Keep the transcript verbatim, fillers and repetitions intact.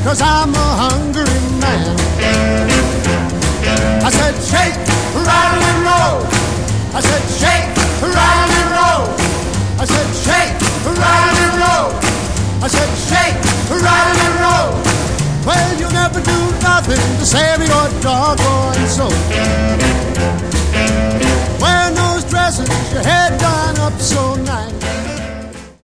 'cause I'm a hungry man. I said shake, rattle and roll. I said shake, rattle and roll. I said shake, rattle and roll. I said shake, rattle and roll. Well, you never do nothing to save your doggone